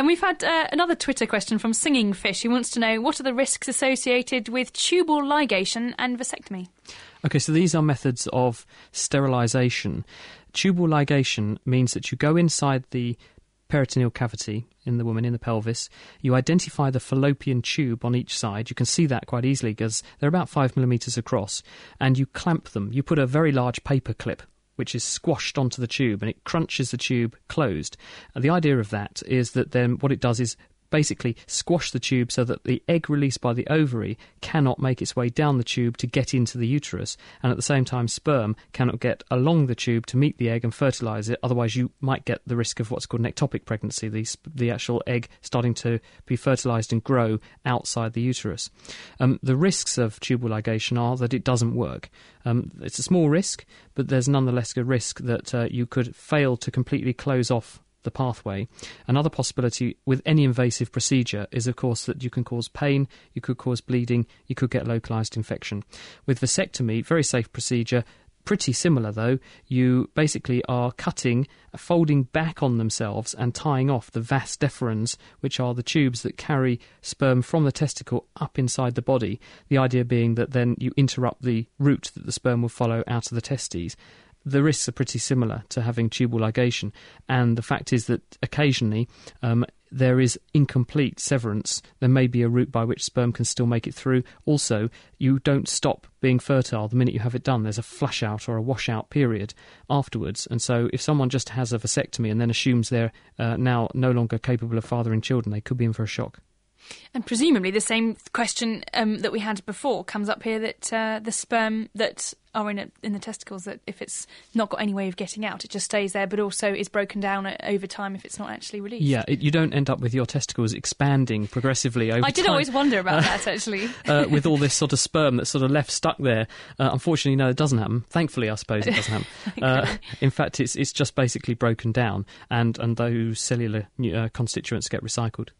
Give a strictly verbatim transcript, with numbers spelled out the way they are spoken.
And we've had uh, another Twitter question from Singing Fish, who wants to know what are the risks associated with tubal ligation and vasectomy? OK, so these are methods of sterilisation. Tubal ligation means that you go inside the peritoneal cavity in the woman, in the pelvis. You identify the fallopian tube on each side. You can see that quite easily because they're about five millimetres across, and you clamp them. You put a very large paper clip which is squashed onto the tube, and it crunches the tube closed. And the idea of that is that then what it does is basically squash the tube so that the egg released by the ovary cannot make its way down the tube to get into the uterus, and at the same time sperm cannot get along the tube to meet the egg and fertilise it. Otherwise you might get the risk of what's called an ectopic pregnancy, the, the actual egg starting to be fertilised and grow outside the uterus. Um, the risks of tubal ligation are that it doesn't work. Um, it's a small risk, but there's nonetheless a risk that uh, you could fail to completely close off the pathway. Another possibility with any invasive procedure is, of course, that you can cause pain, you could cause bleeding, you could get localised infection. With vasectomy, very safe procedure, pretty similar though. You basically are cutting, folding back on themselves and tying off the vas deferens, which are the tubes that carry sperm from the testicle up inside the body. The idea being that then you interrupt the route that the sperm will follow out of the testes. The risks are pretty similar to having tubal ligation, and the fact is that occasionally um, there is incomplete severance. There may be a route by which sperm can still make it through. Also, you don't stop being fertile the minute you have it done. There's a flush out or a washout period afterwards, and so if someone just has a vasectomy and then assumes they're uh, now no longer capable of fathering children, they could be in for a shock. And presumably the same question um, that we had before comes up here, that uh, the sperm that are in, a, in the testicles, that if it's not got any way of getting out, it just stays there, but also is broken down over time if it's not actually released. Yeah, it, you don't end up with your testicles expanding progressively over time. I did time. always wonder about that, actually. uh, with all this sort of sperm that's sort of left stuck there. Uh, unfortunately, no, it doesn't happen. Thankfully, I suppose it doesn't happen. uh, in fact, it's it's just basically broken down, and, and those cellular uh, constituents get recycled.